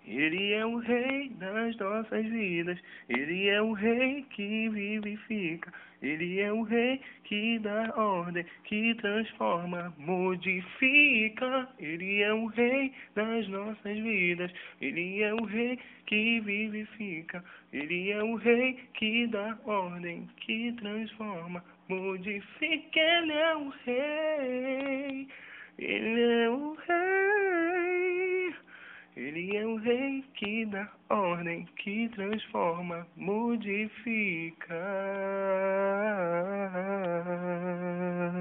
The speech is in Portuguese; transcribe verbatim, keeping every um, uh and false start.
Ele é o rei das nossas vidas. Ele é o rei que vivifica. Ele é o rei que dá ordem, que transforma, modifica. Ele é o rei das nossas vidas. Ele é o rei que vivifica. Ele é o rei que dá ordem, que transforma, modifica. Ele é o rei. Ele é o rei. Ele é o rei que dá ordem, que transforma, modifica.